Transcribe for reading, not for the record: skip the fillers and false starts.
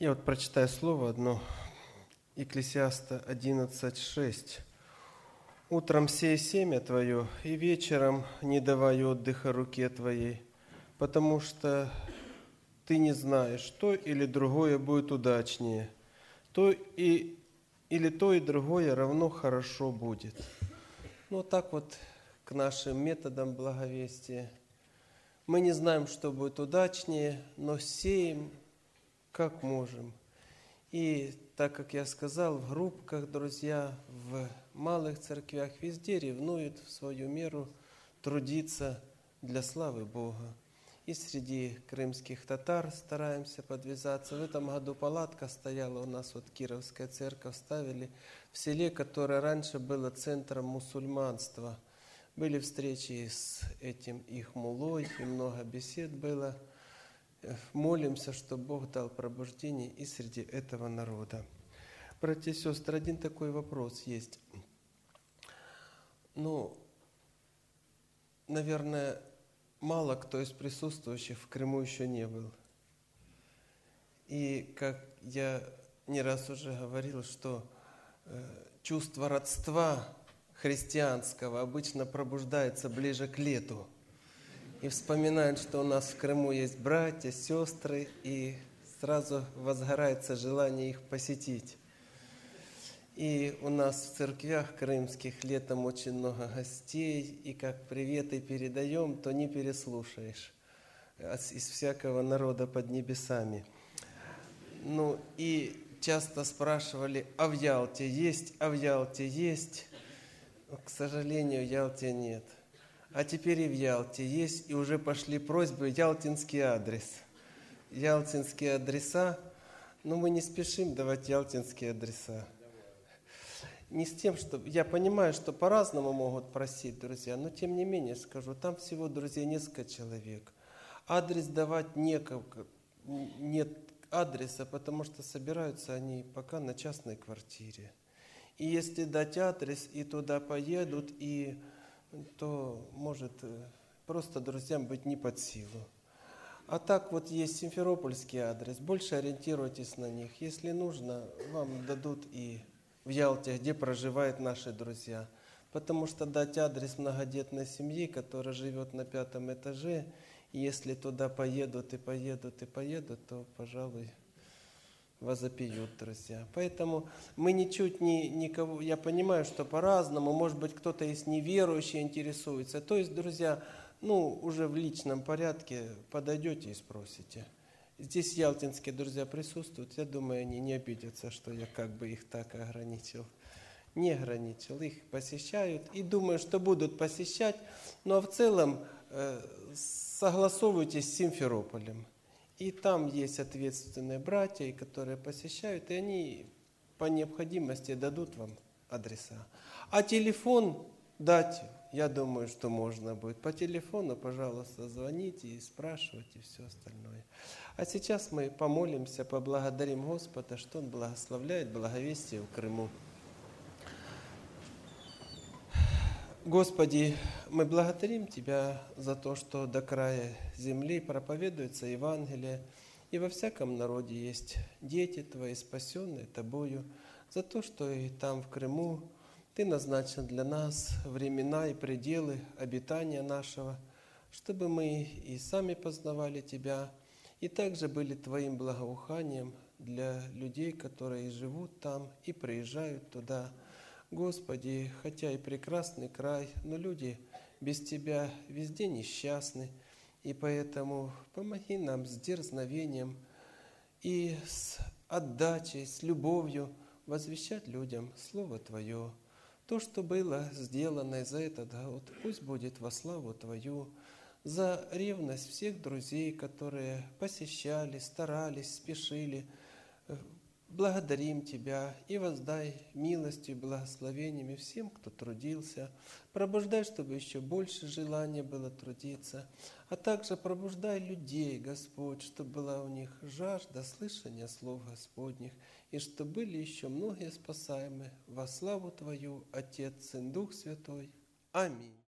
Я вот прочитаю слово одно, Екклесиаста 11:6. «Утром сей семя твое, и вечером не давай отдыха руке твоей, потому что ты не знаешь, то или другое будет удачнее, или то и другое равно хорошо будет». Ну, так вот к нашим методам благовестия. Мы не знаем, что будет удачнее, но сеем, как можем. И так как я сказал, в группках, друзья, в малых церквях везде ревнуют в свою меру трудиться для славы Бога. И среди крымских татар стараемся подвязаться. В этом году палатка стояла у нас, вот Кировская церковь ставили в селе, которое раньше было центром мусульманства. Были встречи с этим их мулой, и много бесед было. Молимся, чтобы Бог дал пробуждение и среди этого народа. Братья и сестры, один такой вопрос есть. Наверное, мало кто из присутствующих в Крыму еще не был. И как я не раз уже говорил, что чувство родства христианского обычно пробуждается ближе к лету. И вспоминают, что у нас в Крыму есть братья, сестры, и сразу возгорается желание их посетить. И у нас в церквях крымских летом очень много гостей, и как приветы передаем, то не переслушаешь из всякого народа под небесами. И часто спрашивали, а в Ялте есть, а в Ялте есть. К сожалению, в Ялте нет. А теперь и в Ялте есть, и уже пошли просьбы ялтинский адрес. Ялтинские адреса, мы не спешим давать ялтинские адреса. Не с тем, что... Я понимаю, что по-разному могут просить, друзья, но тем не менее скажу, там всего, друзья, несколько человек. Адрес давать некого, нет адреса, потому что собираются они пока на частной квартире. И если дать адрес, и туда поедут, то может просто друзьям быть не под силу. А так вот есть симферопольский адрес, больше ориентируйтесь на них. Если нужно, вам дадут и в Ялте, где проживают наши друзья. Потому что дать адрес многодетной семьи, которая живет на 5 этаже, и если туда поедут, то, пожалуй, возопьют, друзья. Поэтому мы ничуть никого... Я понимаю, что по-разному, может быть, кто-то из неверующих интересуется. То есть, друзья, уже в личном порядке подойдете и спросите. Здесь ялтинские друзья присутствуют. Я думаю, они не обидятся, что я как бы их так ограничил. Не ограничил. Их посещают и думаю, что будут посещать. Но в целом согласовывайтесь с Симферополем. И там есть ответственные братья, которые посещают, и они по необходимости дадут вам адреса. А телефон дать, я думаю, что можно будет. По телефону, пожалуйста, звоните и спрашивайте все остальное. А сейчас мы помолимся, поблагодарим Господа, что Он благословляет благовестие в Крыму. Господи, мы благодарим Тебя за то, что до края земли проповедуется Евангелие, и во всяком народе есть дети Твои, спасенные Тобою, за то, что и там, в Крыму, Ты назначил для нас времена и пределы обитания нашего, чтобы мы и сами познавали Тебя, и также были Твоим благоуханием для людей, которые живут там и приезжают туда. Господи, хотя и прекрасный край, но люди без Тебя везде несчастны, и поэтому помоги нам с дерзновением и с отдачей, с любовью возвещать людям Слово Твое. То, что было сделано за этот год, пусть будет во славу Твою, за ревность всех друзей, которые посещали, старались, спешили. Благодарим Тебя и воздай милостью и благословениями всем, кто трудился. Пробуждай, чтобы еще больше желания было трудиться. А также пробуждай людей, Господь, чтобы была у них жажда слышания слов Господних, и чтобы были еще многие спасаемы во славу Твою, Отец, Сын, Дух Святой. Аминь.